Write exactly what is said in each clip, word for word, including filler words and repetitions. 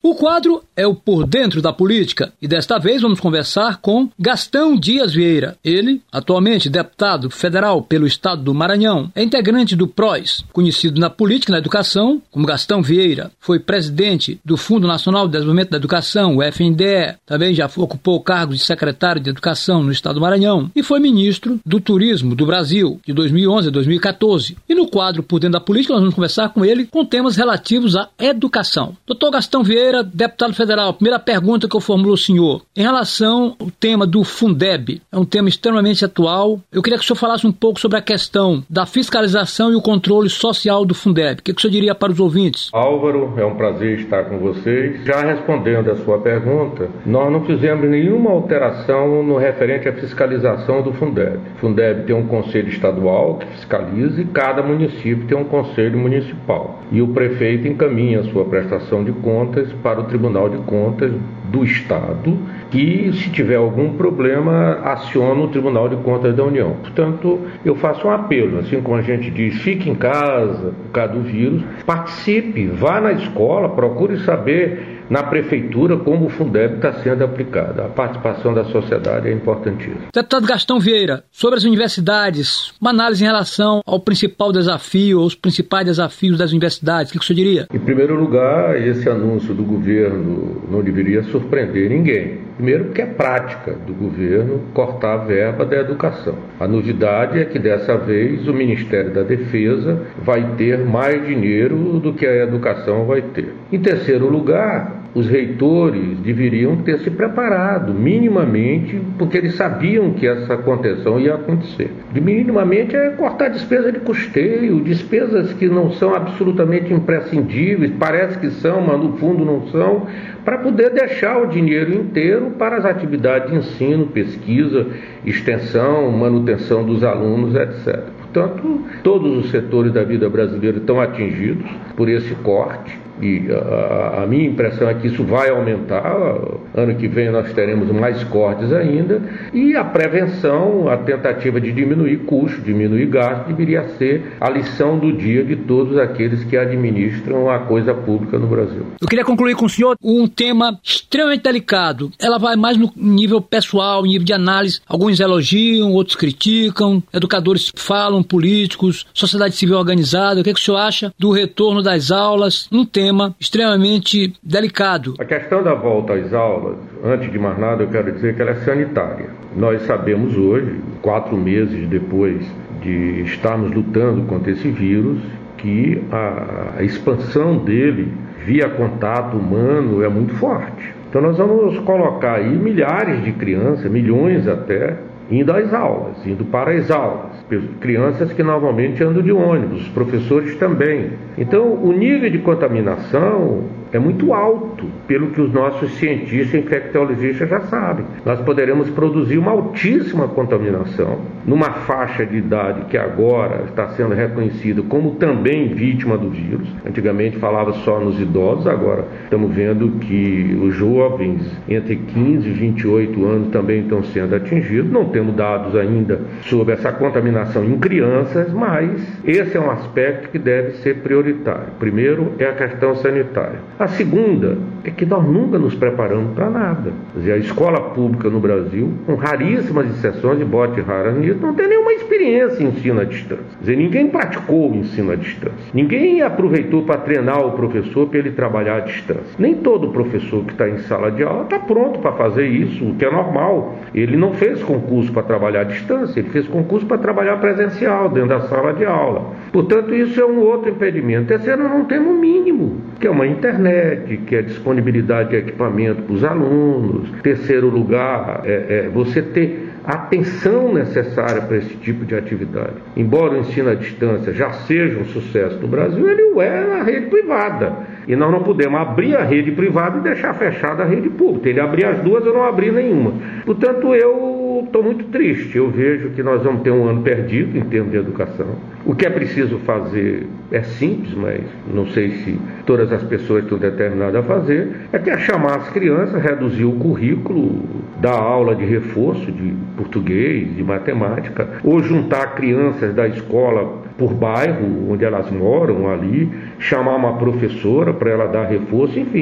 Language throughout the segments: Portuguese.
O quadro é o Por Dentro da Política e desta vez vamos conversar com Gastão Dias Vieira. Ele, atualmente deputado federal pelo estado do Maranhão, é integrante do P R O S, conhecido na política e na educação como Gastão Vieira. Foi presidente do Fundo Nacional de Desenvolvimento da Educação, o F N D E. Também já ocupou o cargo de secretário de Educação no estado do Maranhão e foi ministro do Turismo do Brasil de dois mil e onze a dois mil e quatorze. E no quadro Por Dentro da Política nós vamos conversar com ele com temas relativos à educação. Doutor Gastão Vieira, deputado federal, primeira pergunta que eu formulo ao senhor, em relação ao tema do Fundeb, é um tema extremamente atual. Eu queria que o senhor falasse um pouco sobre a questão da fiscalização e o controle social do Fundeb. O que o senhor diria para os ouvintes? Álvaro, é um prazer estar com vocês. Já respondendo a sua pergunta, nós não fizemos nenhuma alteração no referente à fiscalização do Fundeb. O Fundeb tem um conselho estadual que fiscaliza e cada município tem um conselho municipal. E o prefeito encaminha a sua prestação de contas para o Tribunal de Contas do Estado, que, se tiver algum problema, aciona o Tribunal de Contas da União. Portanto, eu faço um apelo, assim como a gente diz, fique em casa por causa do vírus, participe, vá na escola, procure saber na prefeitura como o Fundeb está sendo aplicado. A participação da sociedade é importantíssima. Deputado Gastão Vieira, sobre as universidades, uma análise em relação ao principal desafio, aos principais desafios das universidades, o que o senhor diria? Em primeiro lugar, esse anúncio do governo não deveria surpreender ninguém. Primeiro, porque é prática do governo cortar a verba da educação. A novidade é que dessa vez o Ministério da Defesa vai ter mais dinheiro do que a educação vai ter. Em terceiro lugar, os reitores deveriam ter se preparado minimamente, porque eles sabiam que essa contenção ia acontecer. De minimamente é cortar despesa de custeio, despesas que não são absolutamente imprescindíveis, parece que são, mas no fundo não são, para poder deixar o dinheiro inteiro para as atividades de ensino, pesquisa, extensão, manutenção dos alunos, etcétera. Portanto, todos os setores da vida brasileira estão atingidos por esse corte. E a, a minha impressão é que isso vai aumentar. Ano que vem nós teremos mais cortes ainda. E a prevenção, a tentativa de diminuir custos, diminuir gastos, deveria ser a lição do dia de todos aqueles que administram a coisa pública no Brasil. Eu queria concluir com o senhor um tema extremamente delicado. Ela vai mais no nível pessoal, nível de análise. Alguns elogiam, outros criticam, educadores falam, políticos, sociedade civil organizada. O que, é que o senhor acha do retorno das aulas? Um tema extremamente delicado. A questão da volta às aulas, antes de mais nada, eu quero dizer que ela é sanitária. Nós sabemos hoje, quatro meses depois de estarmos lutando contra esse vírus, que a, a expansão dele via contato humano é muito forte. Então nós vamos colocar aí milhares de crianças, milhões até, indo às aulas, indo para as aulas. Crianças que normalmente andam de ônibus, os professores também. Então, o nível de contaminação é muito alto, pelo que os nossos cientistas e infectologistas já sabem. Nós poderemos produzir uma altíssima contaminação numa faixa de idade que agora está sendo reconhecida como também vítima do vírus. Antigamente falava só nos idosos, agora estamos vendo que os jovens entre quinze e vinte e oito anos também estão sendo atingidos. Não temos dados ainda sobre essa contaminação em crianças, mas esse é um aspecto que deve ser prioritário. Primeiro é a questão sanitária. A segunda é que nós nunca nos preparamos para nada. Quer dizer, a escola pública no Brasil, com raríssimas exceções, e bote raras nisso, não tem nenhuma experiência em ensino à distância. Quer dizer, ninguém praticou o ensino à distância. Ninguém aproveitou para treinar o professor para ele trabalhar à distância. Nem todo professor que está em sala de aula está pronto para fazer isso, o que é normal. Ele não fez concurso para trabalhar à distância, ele fez concurso para trabalhar presencial, dentro da sala de aula. Portanto, isso é um outro impedimento. Terceiro, não temos o mínimo, que é uma internet, que é disponibilidade de equipamento para os alunos. Terceiro lugar, é, é você ter a atenção necessária para esse tipo de atividade. Embora o ensino à distância já seja um sucesso no Brasil, ele o é na rede privada. E nós não podemos abrir a rede privada e deixar fechada a rede pública. Ele abrir as duas, eu não abri nenhuma. Portanto, eu estou muito triste. Eu vejo que nós vamos ter um ano perdido em termos de educação. O que é preciso fazer é simples, mas não sei se todas as pessoas estão determinadas a fazer, é que é chamar as crianças, reduzir o currículo, dar aula de reforço de português, de matemática, ou juntar crianças da escola por bairro, onde elas moram ali, chamar uma professora para ela dar reforço, enfim.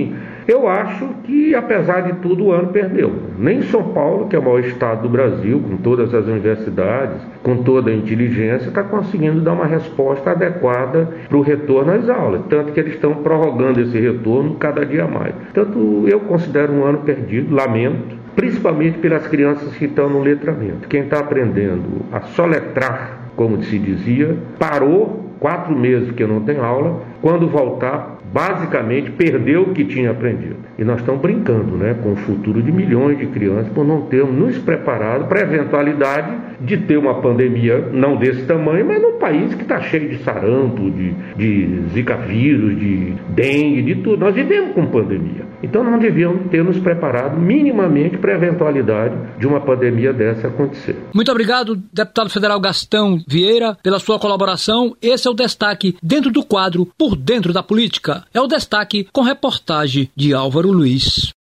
Eu acho que, apesar de tudo, o ano perdeu. Nem São Paulo, que é o maior estado do Brasil, com todas as universidades, com toda a inteligência, está conseguindo dar uma resposta adequada para o retorno às aulas. Tanto que eles estão prorrogando esse retorno cada dia mais. Portanto, eu considero um ano perdido, lamento, principalmente pelas crianças que estão no letramento. Quem está aprendendo a soletrar, como se dizia, parou quatro meses que não tem aula, quando voltar, basicamente perdeu o que tinha aprendido. E nós estamos brincando, né, com o futuro de milhões de crianças por não termos nos preparado para a eventualidade de ter uma pandemia, não desse tamanho, mas num país que está cheio de sarampo, de, de zika vírus, de dengue, de tudo. Nós vivemos com pandemia. Então nós devíamos ter nos preparado minimamente para a eventualidade de uma pandemia dessa acontecer. Muito obrigado, deputado federal Gastão Vieira, pela sua colaboração. Esse é o destaque dentro do quadro Por Dentro da Política. É o destaque com reportagem de Álvaro Luiz.